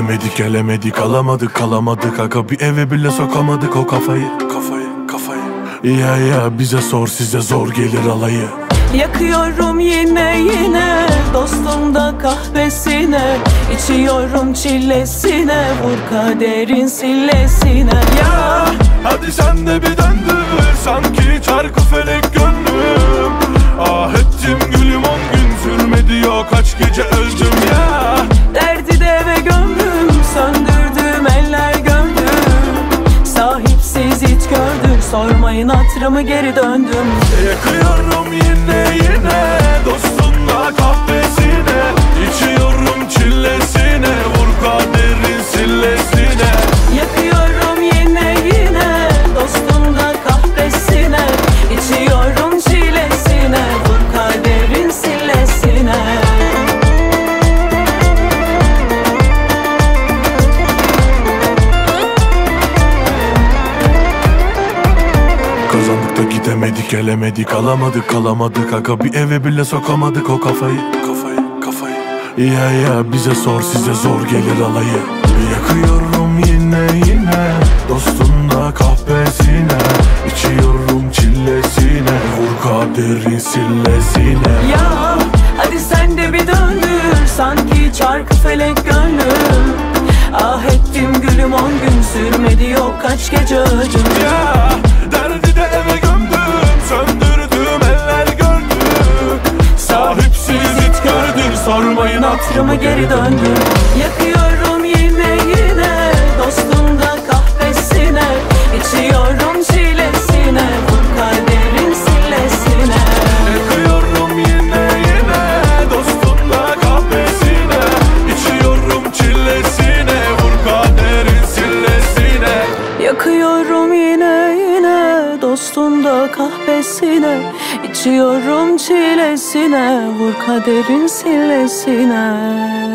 gidemedik, gelemedik, alamadık aga, bir eve bile sokamadık o kafayı. Ya bize sor, size zor gelir alayı. Yakıyorum yine dostum da kahvesine, İçiyorum çillesine, vur kaderin sillesine. Ya hadi sen de bir döndür, sanki çarkı felek gönlüm. Ah ettim gülüm 10 gün sürmedi o, kaç gece öldüm ya. Derdi de eve gömdüm, söndürdüm eller gömdüm. Sahipsiz hiç gördüm, sormayın hatırımı geri döndüm. Yakıyorum yine dostumla kahvesine, İçiyorum çillesine, vur kaderin sillesine. Yakıyorum yine dostumla kahvesine, İçiyorum çilesine, vur kaderin sillesine. Kazandık da gidemedik, gelemedik, alamadık aga, bir eve bile sokamadık o kafayı. Ya bize sor, size zor gelir alayı. Yakıyorum yine dostumla kahvesine, İçiyorum çillesine, vur kaderin sillesine. Ya hadi sen de bir döndür, sanki çarkı felek gönlüm. Ah ettim gülüm 10 gün sürmedi yok, kaç gece öldüm. Ya derdi de eve gömdüm, söndürdüm eller gördüm. Sahipsiz hiç gördüm, sormayın Hatırımı geri döndüm. Yakıyorum yine dostum da kahvesine, İçiyorum çilesine, vur kaderin sillesine. Yakıyorum yine dostumla kahvesine, İçiyorum çillesine, vur kaderin sillesine. Yakıyorum yine dostum da kahvesine, İçiyorum çilesine, vur kaderin sillesine.